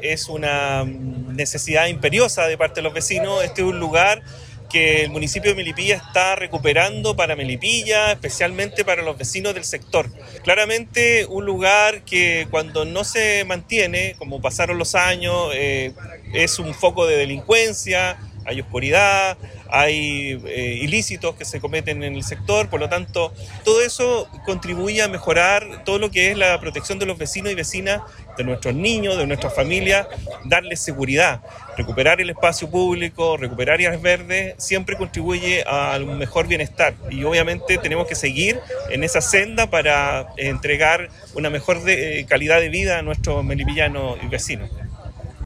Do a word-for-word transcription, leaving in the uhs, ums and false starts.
es una necesidad imperiosa de parte de los vecinos. Este es un lugar que el municipio de Melipilla está recuperando para Melipilla, especialmente para los vecinos del sector. Claramente un lugar que cuando no se mantiene, como pasaron los años, eh, es un foco de delincuencia, hay oscuridad, hay eh, ilícitos que se cometen en el sector, por lo tanto, todo eso contribuye a mejorar todo lo que es la protección de los vecinos y vecinas, de nuestros niños, de nuestras familias, darles seguridad. Recuperar el espacio público, recuperar áreas verdes, siempre contribuye al mejor bienestar y obviamente tenemos que seguir en esa senda para entregar una mejor de, eh, calidad de vida a nuestros melipillanos y vecinos.